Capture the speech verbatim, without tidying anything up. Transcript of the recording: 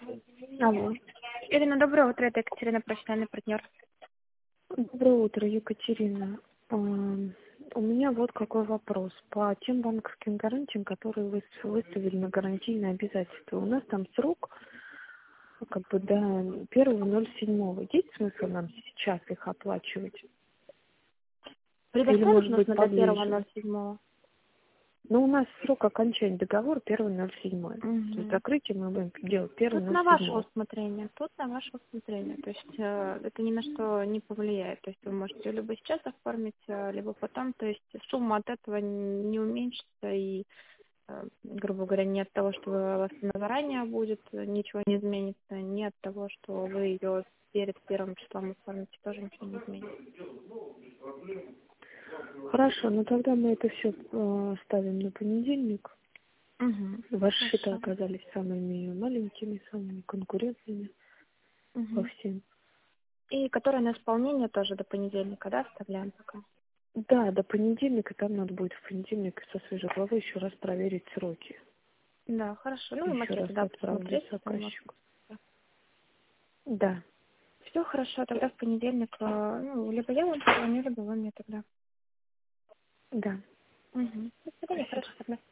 Алло. Ирина, доброе утро. Это Екатерина, профессиональный партнер. Доброе утро, Екатерина. А, У меня вот какой вопрос. По тем банковским гарантиям, которые вы с- выставили на гарантийные обязательства, у нас там срок ну, как бы до первого ноль седьмого. Есть смысл нам сейчас их оплачивать? Или, Предоставить может быть, нужно до первого поближе? ноль седьмого. Но у нас срок окончания договора первого ноль седьмого. То есть Угу. закрытие мы будем делать первого Тут ноль на ваше седьмого. усмотрение. Тут на ваше усмотрение. То есть э, это ни на что не повлияет. То есть вы можете либо сейчас оформить, э, либо потом. То есть сумма от этого не уменьшится и, э, грубо говоря, не от того, что у вас она заранее будет, э, ничего не изменится, не от того, что вы ее перед первым числом оформите, тоже ничего не изменится. Хорошо, ну тогда мы это все ставим на понедельник. Угу. Ваши счета Хорошо. оказались самыми маленькими, самыми конкурентными по Угу. всем. И которая на исполнение тоже до понедельника, да, оставляем пока? Да, до понедельника, там надо будет в понедельник со свежей головой еще раз проверить сроки. Да, хорошо. Ну и Еще раз макеты, да, отправлю посмотреть, что у вас. заказчику. Да, Все хорошо, тогда в понедельник, э, ну, либо я вам позвоню, либо вы мне тогда. да. Угу. До свидания, Спасибо. хорошо, тогда.